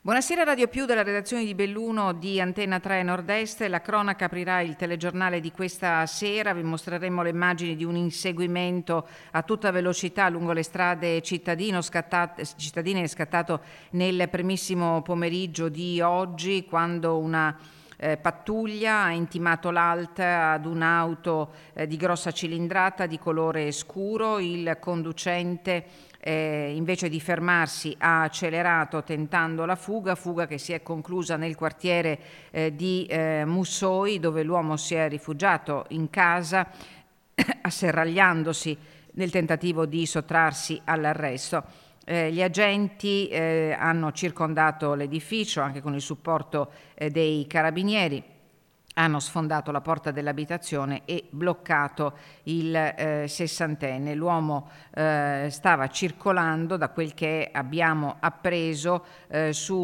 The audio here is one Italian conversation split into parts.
Buonasera Radio Più dalla redazione di Belluno di Antenna 3 Nord-Est. La cronaca aprirà il telegiornale di questa sera. Vi mostreremo le immagini di un inseguimento a tutta velocità lungo le strade cittadine scattato nel primissimo pomeriggio di oggi, quando una pattuglia ha intimato l'ALT ad un'auto di grossa cilindrata di colore scuro. Il conducente invece di fermarsi ha accelerato tentando la fuga che si è conclusa nel quartiere di Mussoi, dove l'uomo si è rifugiato in casa asserragliandosi nel tentativo di sottrarsi all'arresto. Gli agenti hanno circondato l'edificio anche con il supporto dei carabinieri. Hanno sfondato la porta dell'abitazione e bloccato il sessantenne. L'uomo stava circolando, da quel che abbiamo appreso, su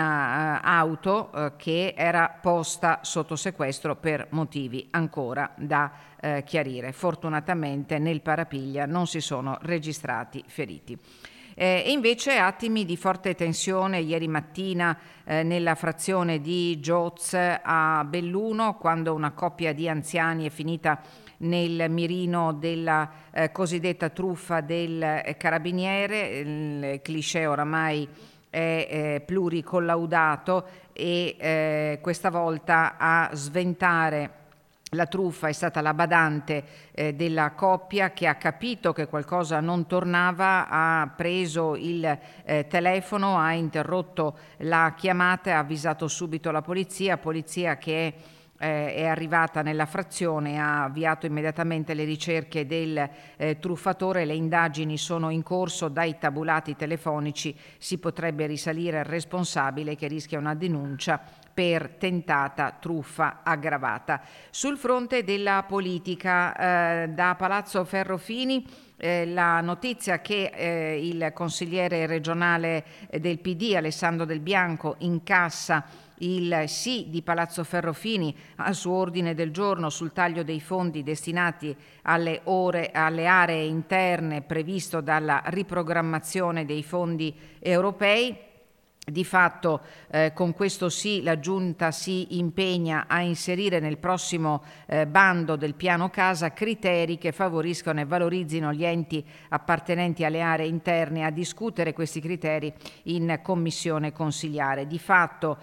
un'auto che era posta sotto sequestro per motivi ancora da chiarire. Fortunatamente nel parapiglia non si sono registrati feriti. E invece attimi di forte tensione ieri mattina nella frazione di Gioz a Belluno, quando una coppia di anziani è finita nel mirino della cosiddetta truffa del carabiniere. Il cliché oramai è pluricollaudato e questa volta a sventare la truffa è stata la badante della coppia, che ha capito che qualcosa non tornava, ha preso il telefono, ha interrotto la chiamata e ha avvisato subito la polizia che è arrivata nella frazione, ha avviato immediatamente le ricerche del truffatore. Le indagini sono in corso. Dai tabulati telefonici si potrebbe risalire al responsabile, che rischia una denuncia per tentata truffa aggravata. Sul fronte della politica, da Palazzo Ferrofini la notizia che il consigliere regionale del PD Alessandro Del Bianco incassa il sì di Palazzo Ferrofini al suo ordine del giorno sul taglio dei fondi destinati alle aree interne previsto dalla riprogrammazione dei fondi europei. Di fatto con questo sì la Giunta si impegna a inserire nel prossimo bando del piano casa criteri che favoriscano e valorizzino gli enti appartenenti alle aree interne, a discutere questi criteri in commissione consiliare. Di fatto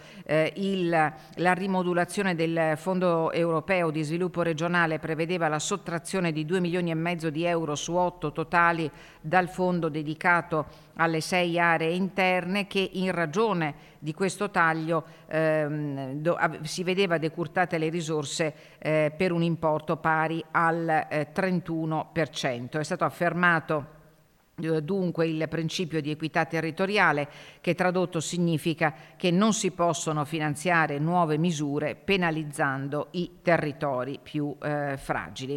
la rimodulazione del Fondo Europeo di Sviluppo Regionale prevedeva la sottrazione di 2,5 milioni di euro su 8 totali dal fondo dedicato alle 6 aree interne, che in ragione di questo taglio si vedeva decurtate le risorse per un importo pari al 31%. È stato affermato dunque il principio di equità territoriale, che tradotto significa che non si possono finanziare nuove misure penalizzando i territori più fragili.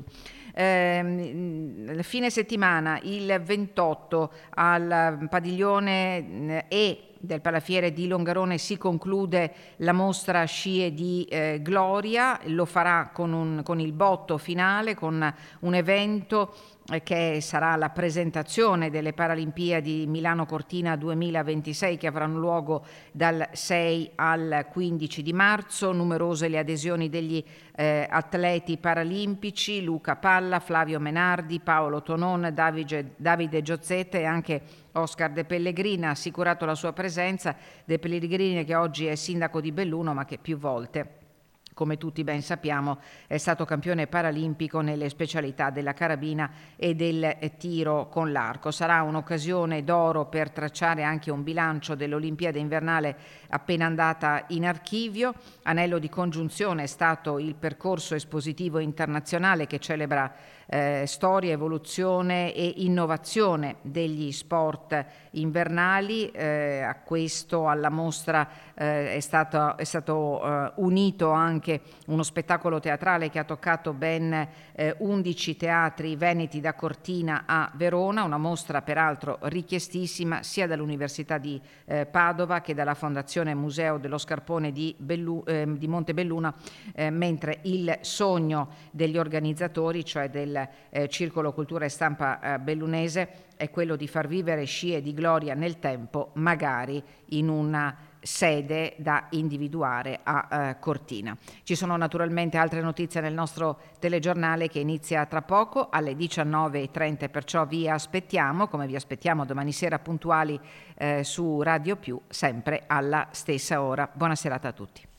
Fine settimana, il 28, al padiglione del Palafiere di Longarone si conclude la mostra Scie di Gloria. Lo farà con il botto finale, con un evento che sarà la presentazione delle Paralimpiadi Milano Cortina 2026, che avranno luogo dal 6 al 15 di marzo. Numerose le adesioni degli atleti paralimpici: Luca Palla, Flavio Menardi, Paolo Tonon, Davide Giozzetta e anche Oscar De Pellegrini. Ha assicurato la sua presenza. De Pellegrini, che oggi è sindaco di Belluno, ma che più volte, come tutti ben sappiamo, è stato campione paralimpico nelle specialità della carabina e del tiro con l'arco. Sarà un'occasione d'oro per tracciare anche un bilancio dell'Olimpiade invernale appena andata in archivio. Anello di congiunzione è stato il percorso espositivo internazionale che celebra storia, evoluzione e innovazione degli sport invernali. Alla mostra è stato unito anche uno spettacolo teatrale che ha toccato ben 11 teatri veneti, da Cortina a Verona, una mostra peraltro richiestissima sia dall'Università di Padova che dalla Fondazione Museo dello Scarpone di Montebelluna, mentre il sogno degli organizzatori, cioè del Circolo Cultura e Stampa bellunese, è quello di far vivere Scie di Gloria nel tempo, magari in una sede da individuare a Cortina. Ci sono naturalmente altre notizie nel nostro telegiornale che inizia tra poco alle 19:30, perciò vi aspettiamo, come vi aspettiamo domani sera puntuali su Radio Più, sempre alla stessa ora. Buona serata a tutti.